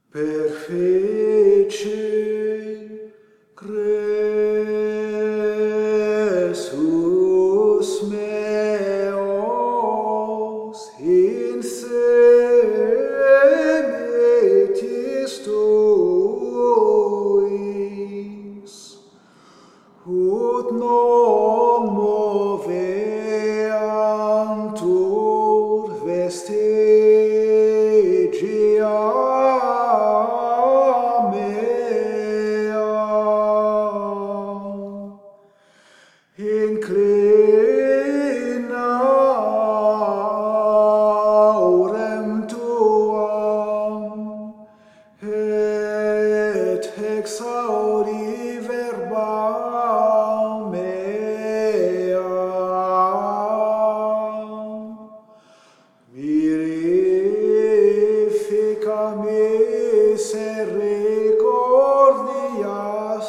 Per fece Cresus meos in semetis tuis, ut non moveantur vestigia mea. Inclina aurem tuam, et exaudi verba mea. Verifica misericordias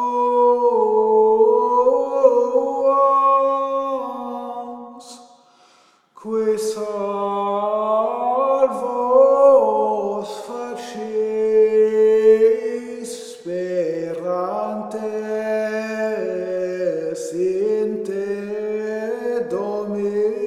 tuas, qui salvos facies sperantes in te, Domine.